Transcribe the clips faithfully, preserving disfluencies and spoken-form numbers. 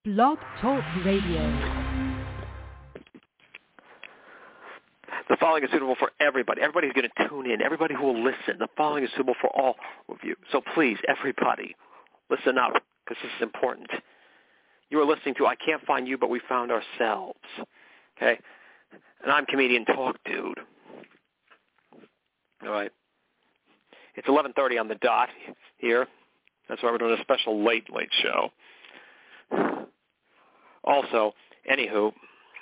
Blog Talk Radio. The following is suitable for everybody. Everybody's going to tune in. Everybody who will listen. The following is suitable for all of you. So please, everybody, listen up, because this is important. You are listening to I Can't Find You, But We Found Ourselves. Okay? And I'm comedian Talk Dude. All right. It's eleven thirty on the dot here. That's why we're doing a special late, late show. Also, anywho,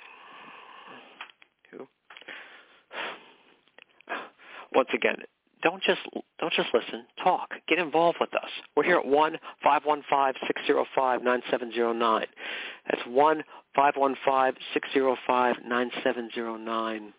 once again, don't just don't just listen. Talk. Get involved with us. We're here at one five one five, six zero five, nine seven zero nine. That's one five one five, six zero five, nine seven zero nine.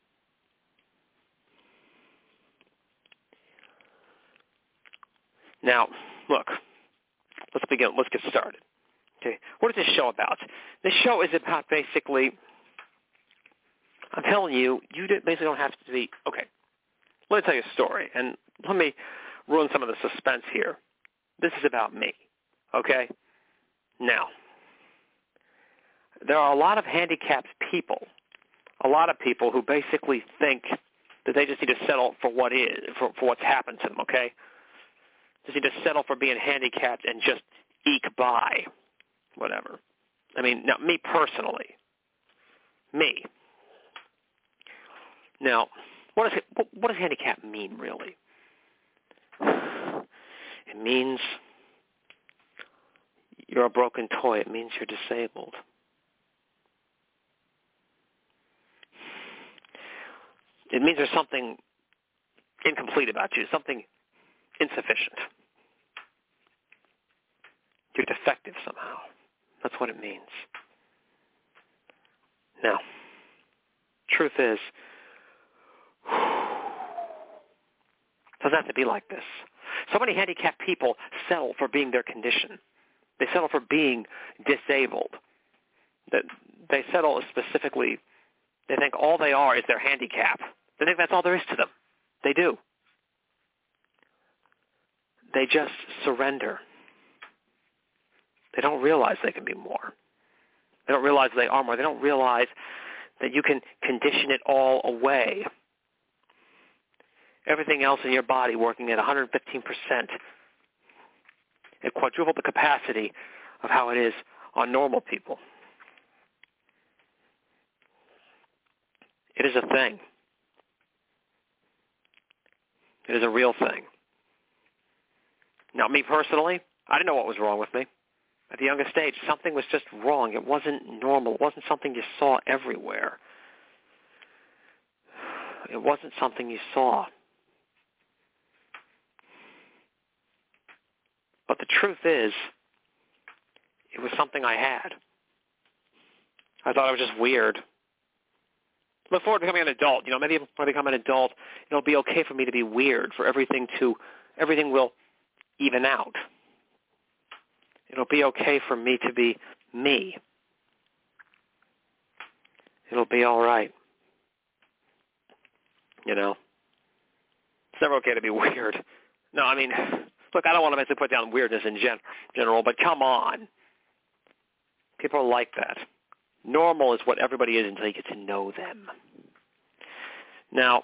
Now, look, let's begin. Let's get started. Okay, what is this show about? This show is about basically, I'm telling you, you basically don't have to be, okay, let me tell you a story, and let me ruin some of the suspense here. This is about me, okay? Now, there are a lot of handicapped people, a lot of people who basically think that they just need to settle for what is, for, for what's happened to them, okay? Just need to settle for being handicapped and just eke by, whatever. I mean, now, me personally, me. Now, what, is it, what does handicap mean, really? It means you're a broken toy. It means you're disabled. It means there's something incomplete about you, something insufficient. You're defective somehow. That's what it means. Now, truth is, it doesn't have to be like this. So many handicapped people settle for being their condition. They settle for being disabled. That they settle specifically, they think all they are is their handicap. They think that's all there is to them. They do. They just surrender. They don't realize they can be more. They don't realize they are more. They don't realize that you can condition it all away. Everything else in your body working at one hundred fifteen percent. It quadrupled the capacity of how it is on normal people. It is a thing. It is a real thing. Now, me personally, I didn't know what was wrong with me. At the youngest age, something was just wrong. It wasn't normal. It wasn't something you saw everywhere. It wasn't something you saw. But the truth is, it was something I had. I thought I was just weird. Look forward to becoming an adult. You know, maybe when I become an adult, it'll be okay for me to be weird, for everything to, everything will even out. It'll be okay for me to be me. It'll be all right. You know? It's never okay to be weird. No, I mean, look, I don't want to basically put down weirdness in gen- general, but come on. People are like that. Normal is what everybody is until you get to know them. Now,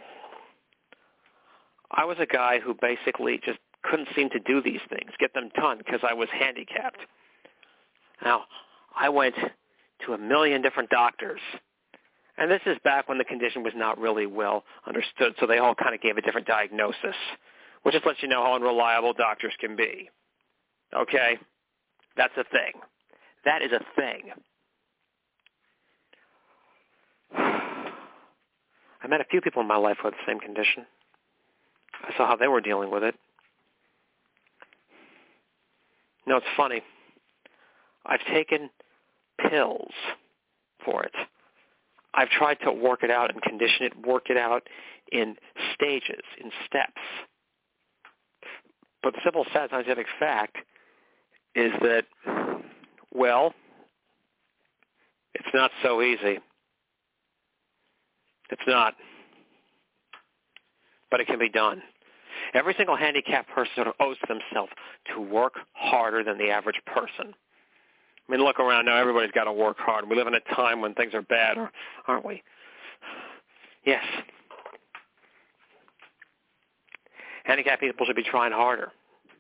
I was a guy who basically just couldn't seem to do these things, get them done, because I was handicapped. Now, I went to a million different doctors, and this is back when the condition was not really well understood, so they all kind of gave a different diagnosis, which just lets you know how unreliable doctors can be. Okay? That's a thing. That is a thing. I met a few people in my life who had the same condition. I saw how they were dealing with it. You know, it's funny. I've taken pills for it. I've tried to work it out and condition it, work it out in stages, in steps. But the simple, sad scientific fact is that, well, it's not so easy. It's not. But it can be done. Every single handicapped person owes themselves to work harder than the average person. I mean, look around now. Everybody's got to work hard. We live in a time when things are bad, aren't we? Yes. Handicapped people should be trying harder.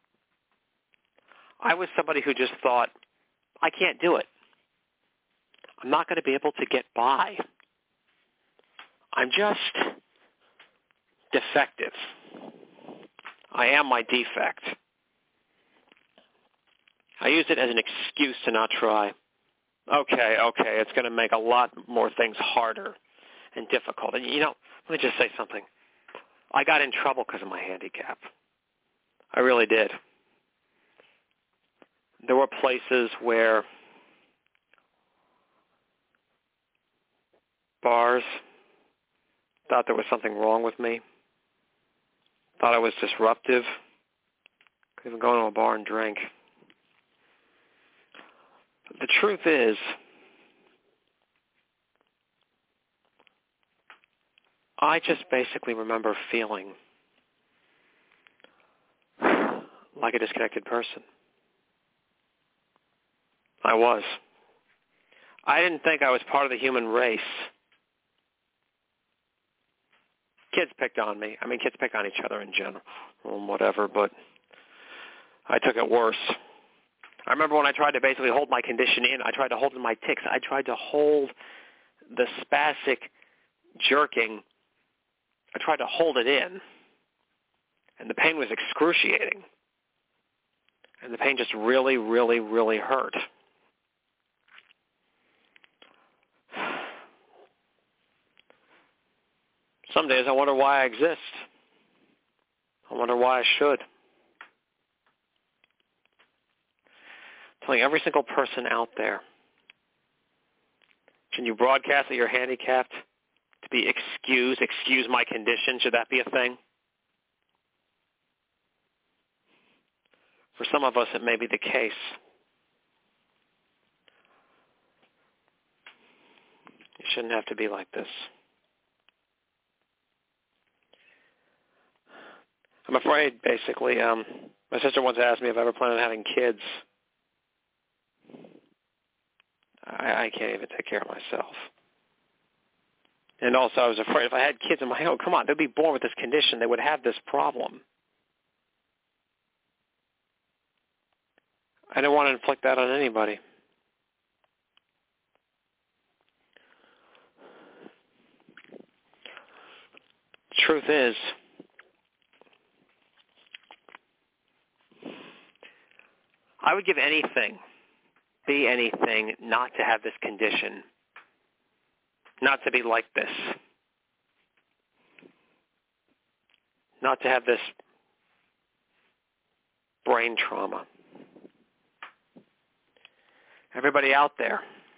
I was somebody who just thought, I can't do it. I'm not going to be able to get by. I'm just defective. I am my defect. I use it as an excuse to not try. Okay, okay, it's going to make a lot more things harder and difficult. And, you know, let me just say something. I got in trouble because of my handicap. I really did. There were places where bars thought there was something wrong with me, thought I was disruptive, couldn't even go to a bar and drink. The truth is, I just basically remember feeling like a disconnected person. I was. I didn't think I was part of the human race. Kids picked on me. I mean, kids pick on each other in general, and whatever, but I took it worse. I remember when I tried to basically hold my condition in, I tried to hold in my tics. I tried to hold the spastic jerking. I tried to hold it in, and the pain was excruciating. And the pain just really, really, really hurt. Some days I wonder why I exist. I wonder why I should. Telling every single person out there, can you broadcast that you're handicapped to be excused, excuse my condition? Should that be a thing? For some of us, it may be the case. It shouldn't have to be like this. I'm afraid, basically, um, my sister once asked me if I ever plan on having kids. I, I can't even take care of myself. And also, I was afraid if I had kids of my own, come on, they'd be born with this condition. They would have this problem. I don't want to inflict that on anybody. Truth is, I would give anything, be anything, not to have this condition, not to be like this, not to have this brain trauma. Everybody out there,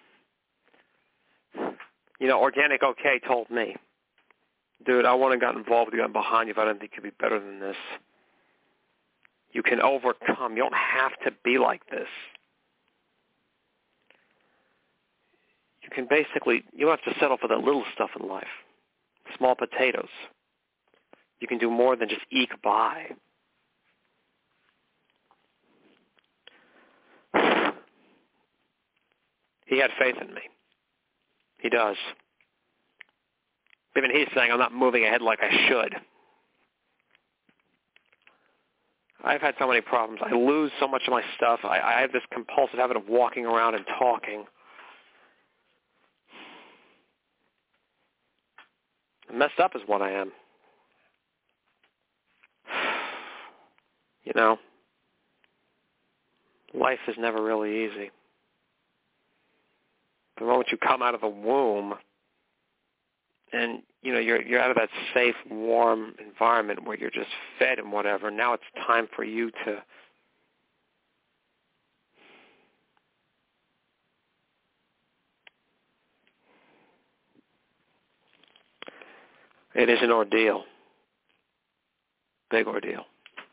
you know, Organic OK told me, dude, I wouldn't have got involved with you. I'm behind you, but I didn't think you'd be better than this. You can overcome. You don't have to be like this. You can basically, you don't have to settle for the little stuff in life. Small potatoes. You can do more than just eke by. He had faith in me. He does. Even he's saying I'm not moving ahead like I should. I've had so many problems. I lose so much of my stuff. I, I have this compulsive habit of walking around and talking. Messed up is what I am. You know, life is never really easy. The moment you come out of the womb and, you know, you're you're out of that safe, warm environment where you're just fed and whatever, now it's time for you to it is an ordeal. Big ordeal.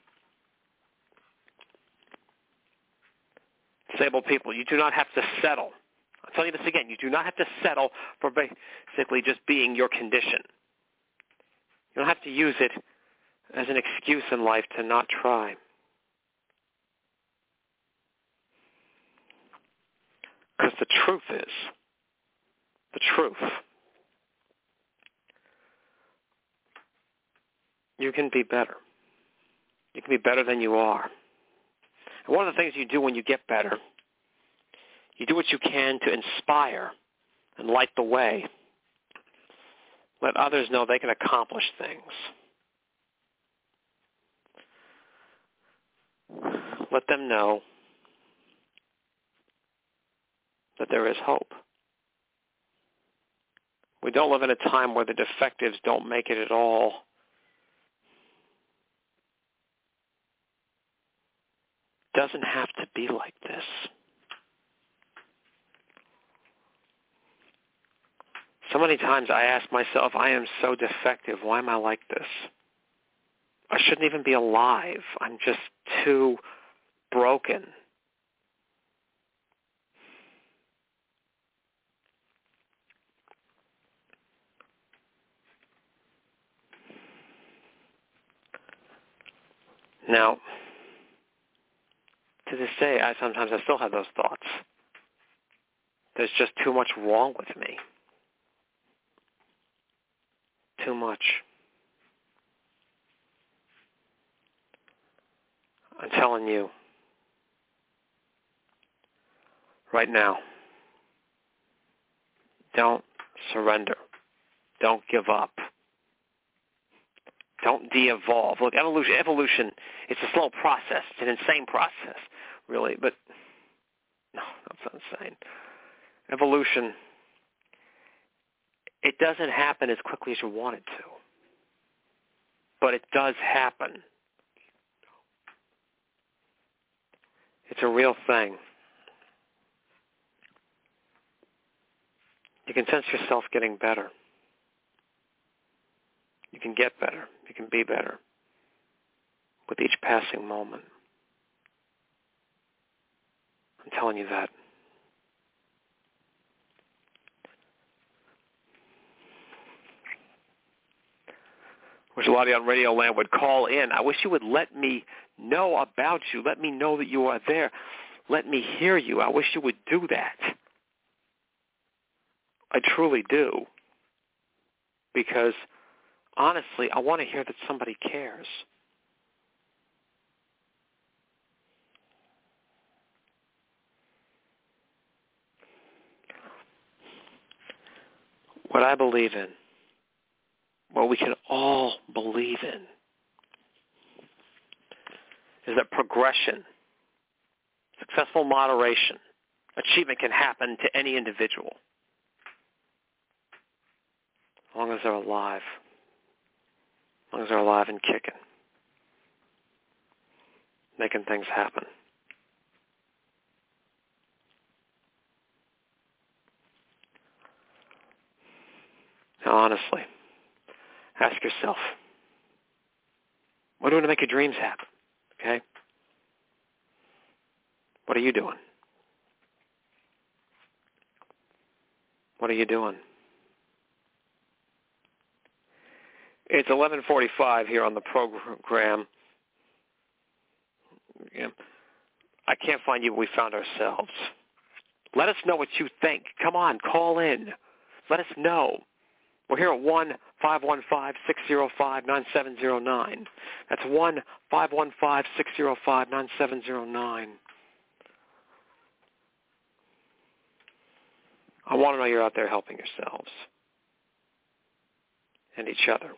Disabled people, you do not have to settle. I'll tell you this again. You do not have to settle for basically just being your condition. You don't have to use it as an excuse in life to not try. the truth is, the truth, you can be better. You can be better than you are. And one of the things you do when you get better, you do what you can to inspire and light the way. Let others know they can accomplish things. Let them know that there is hope. We don't live in a time where the defectives don't make it at all. It doesn't have to be like this. So many times I ask myself, I am so defective. Why am I like this? I shouldn't even be alive. I'm just too broken. Now, to this day, I sometimes I still have those thoughts. There's just too much wrong with me. Too much. I'm telling you, right now, don't surrender. Don't give up. Don't de-evolve. Look, evolution, evolution, it's a slow process. It's an insane process, really. But, no, that's insane. Evolution, it doesn't happen as quickly as you want it to. But it does happen. It's a real thing. You can sense yourself getting better. You can get better. You can be better with each passing moment. I'm telling you that. Wish a lot of you on Radio Land would call in. I wish you would let me know about you. Let me know that you are there. Let me hear you. I wish you would do that. I truly do. Because, honestly, I want to hear that somebody cares. What I believe in, what we can all believe in, is that progression, successful moderation, achievement can happen to any individual as long as they're alive, as long as they're alive and kicking, making things happen. Now, honestly, ask yourself, what are you doing to make your dreams happen? Okay? What are you doing? What are you doing? It's eleven forty-five here on the program. I can't find you, but we found ourselves. Let us know what you think. Come on, call in. Let us know. We're here at one five one five, six zero five, nine seven zero nine. That's one five one five, six zero five, nine seven zero nine. I want to know you're out there helping yourselves and each other.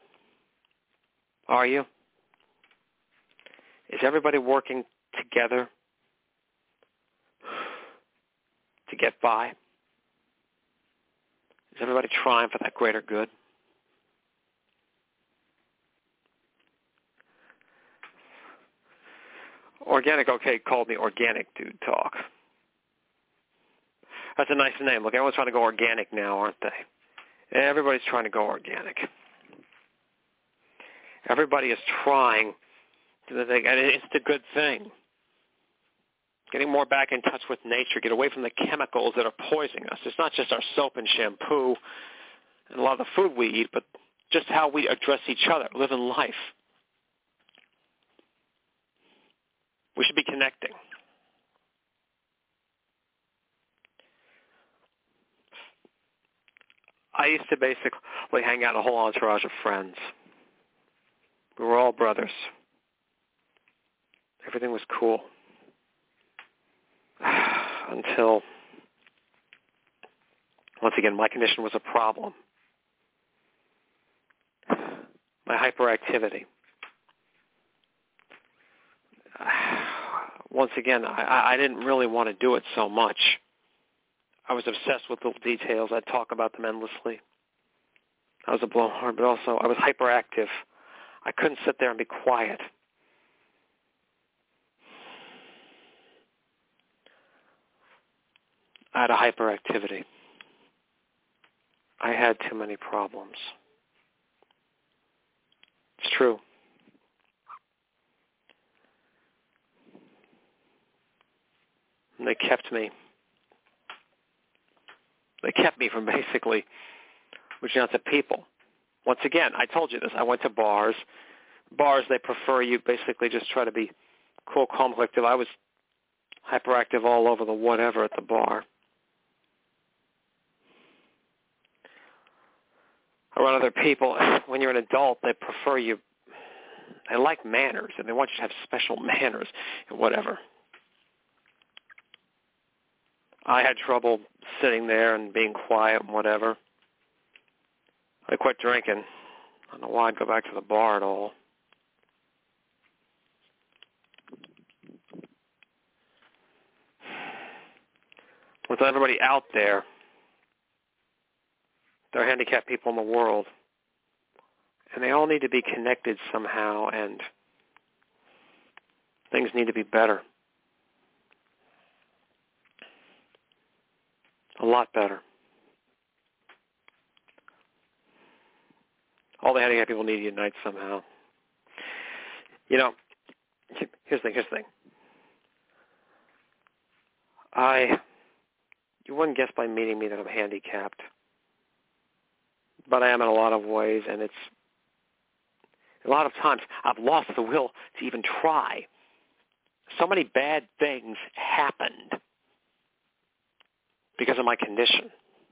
Are you? Is everybody working together to get by? Is everybody trying for that greater good? Organic OK called me Organic Dude Talk. That's a nice name. Look, everyone's trying to go organic now, aren't they? Everybody's trying to go organic. Everybody is trying to think, and it's the good thing. Getting more back in touch with nature, get away from the chemicals that are poisoning us. It's not just our soap and shampoo and a lot of the food we eat, but just how we address each other, live in life. We should be connecting. I used to basically hang out a whole entourage of friends. We were all brothers. Everything was cool. Until, once again, my condition was a problem. My hyperactivity. Once again, I, I didn't really want to do it so much. I was obsessed with little details. I'd talk about them endlessly. I was a blowhard, but also I was hyperactive. I couldn't sit there and be quiet. I had a hyperactivity. I had too many problems. It's true. And they kept me. They kept me from basically reaching out to people. Once again, I told you this. I went to bars. Bars, they prefer you basically just try to be cool, calm, collective. I was hyperactive all over the whatever at the bar. Around other people, when you're an adult, they prefer you. They like manners, and they want you to have special manners and whatever. I had trouble sitting there and being quiet and whatever. I quit drinking. I don't know why I'd go back to the bar at all. With everybody out there, there are handicapped people in the world, and they all need to be connected somehow, and things need to be better. A lot better. All the handicapped people need to unite somehow. You know, here's the thing, here's the thing. I, you wouldn't guess by meeting me that I'm handicapped. But I am in a lot of ways, and it's, a lot of times I've lost the will to even try. So many bad things happened because of my condition.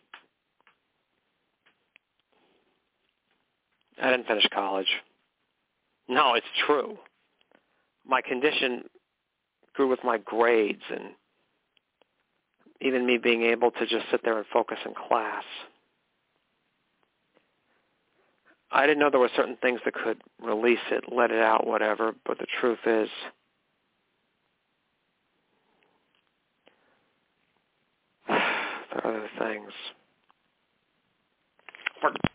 I didn't finish college. No, it's true. My condition grew with my grades and even me being able to just sit there and focus in class. I didn't know there were certain things that could release it, let it out, whatever, but the truth is, there are other things.